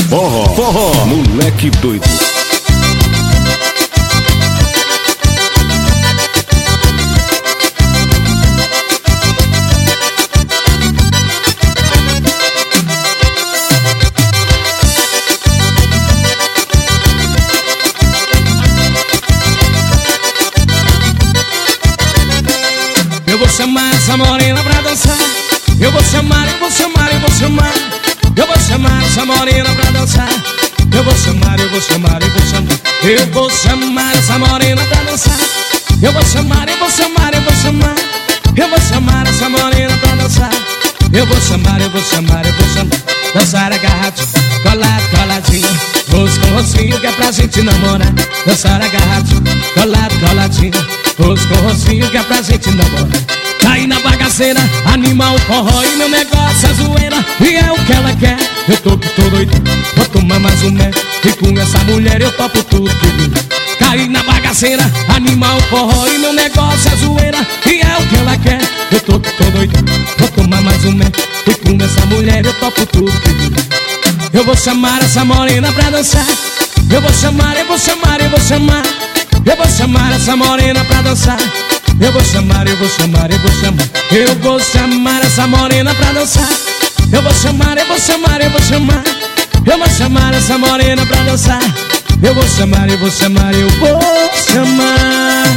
Forró, moleque doido. Eu vou chamar essa morena pra dançar. Eu vou chamar, eu vou chamar, eu vou chamar. Eu vou chamar essa morena pra dançar. Eu vou chamar, eu vou chamar, eu vou chamar. Eu vou chamar essa morena pra dançar. Eu vou chamar, eu vou chamar, eu vou chamar. Eu vou chamar essa morena pra dançar. Eu vou chamar, eu vou chamar, eu vou chamar. Dançar agarradinho, colado, coladinho, rosto com rostinho, que é pra gente namorar. Dançar agarradinho, colado, coladinho, rosto com rostinho, que é pra gente namorar. Caí na bagaceira, animar o forró e meu negócio é zoeira. E é o que ela quer, eu tô doido, vou tomar mais um mel. E com essa mulher eu topo tudo. Caí na bagaceira, animar o forró e meu negócio é zoeira. E é o que ela quer, eu tô doido, vou tomar mais um mel. E com essa mulher eu topo tudo. Eu vou chamar essa morena pra dançar. Eu vou chamar, eu vou chamar, eu vou chamar. Eu vou chamar essa morena pra dançar. Eu vou chamar, eu vou chamar, eu vou chamar. Eu vou chamar essa morena pra dançar. Eu vou chamar, eu vou chamar, eu vou chamar. Eu vou chamar essa morena pra dançar. Eu vou chamar, eu vou chamar, eu vou chamar.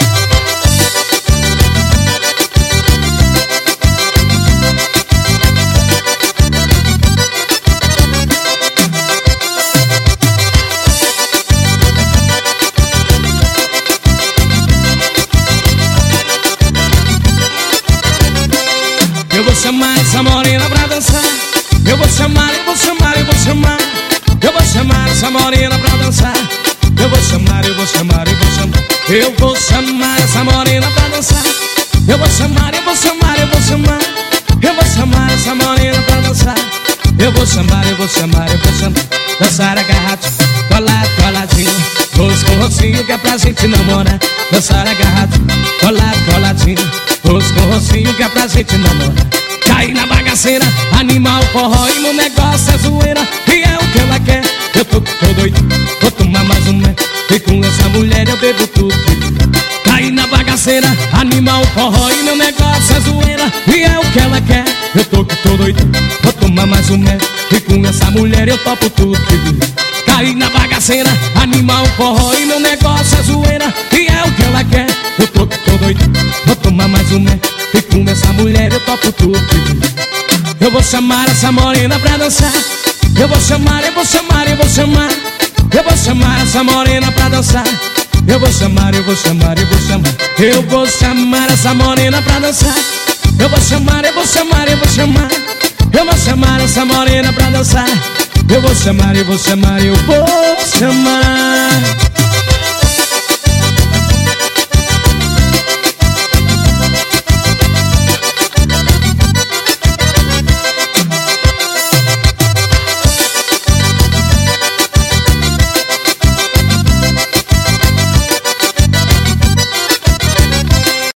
Eu vou chamar essa morena pra dançar. Eu vou chamar, eu vou chamar, eu vou chamar. Eu vou chamar essa morena pra dançar. Eu vou chamar, eu vou chamar, eu vou chamar. Eu vou chamar essa morena pra dançar. Eu vou chamar, eu vou chamar, eu vou chamar. Eu vou chamar essa morena pra dançar. Eu vou chamar, eu vou chamar, eu vou chamar. Dançar agarradinho, colado, coladinho, rosto com rostinho, que é pra gente namorar. Dançar agarradinho, colado, coladinho, rosto com rostinho, que é pra gente namorar. Caí na bagaceira, animar o forró e meu negócio é zoeira. E é o que ela quer, eu tô doido, vou tomar mais um mel. E com essa mulher eu bebo tudo. Caí na bagaceira, animar o forró e meu negócio é zoeira. E é o que ela quer, eu tô doido, vou tomar mais um mel. E com essa mulher eu topo tudo. Caí na bagaceira, animar o forró e meu negócio é zoeira. E é o que ela quer, eu tô doido, vou tomar mais um mel. E com essa mulher eu topo tudo. Eu vou chamar essa morena pra dançar. Eu vou chamar, eu vou chamar, eu vou chamar. Eu vou chamar essa morena pra dançar. Eu vou chamar, eu vou chamar, eu vou chamar. Eu vou chamar essa morena pra dançar. Eu vou chamar, eu vou chamar, eu vou chamar. Eu vou chamar essa morena pra dançar. Eu vou chamar, eu vou chamar, eu vou chamar.